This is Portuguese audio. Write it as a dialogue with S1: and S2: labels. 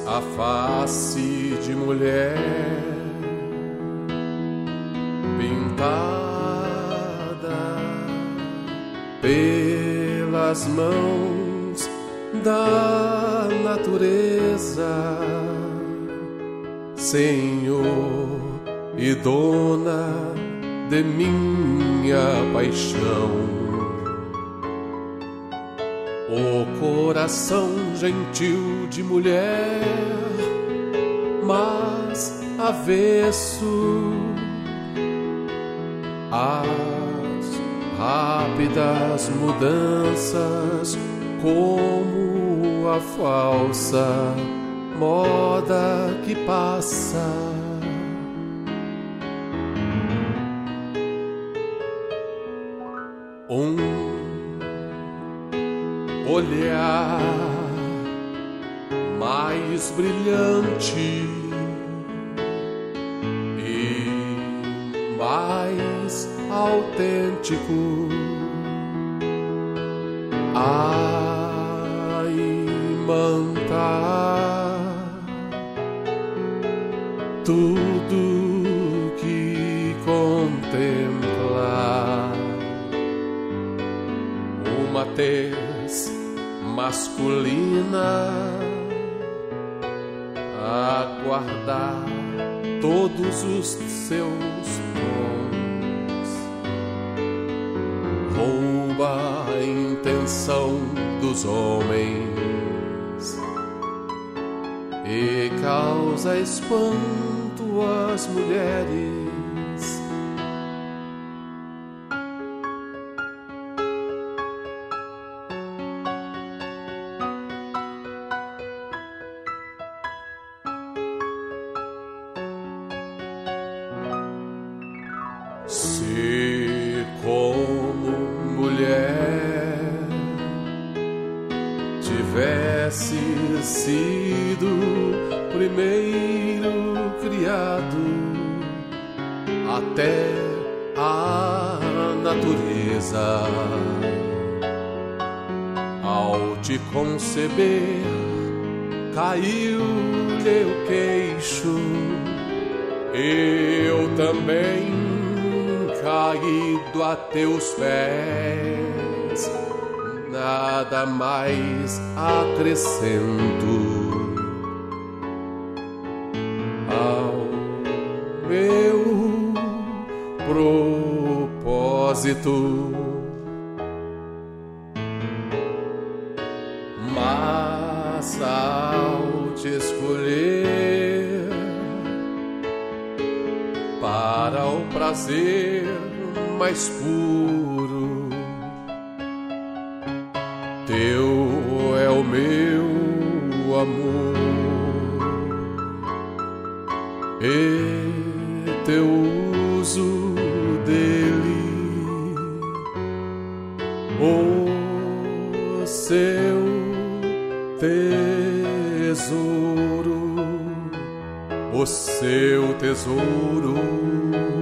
S1: a face de mulher pintada pelas mãos da natureza, Senhor e dona de minha paixão. O coração gentil de mulher, mas avesso às rápidas mudanças, como a falsa moda que passa. Olhar mais brilhante e mais autêntico a imantar tudo que contemplar. Uma tez masculina a guardar todos os seus dons, rouba a intenção dos homens e causa espanto às mulheres. Se como mulher tivesse sido primeiro criado, até a natureza, ao te conceber, caiu-lhe o queixo. Eu também, caído a teus pés, nada mais acrescento ao meu propósito. Mas ao te escolher para o prazer mais puro, teu é o meu amor e teu uso dele, o seu tesouro, o seu tesouro.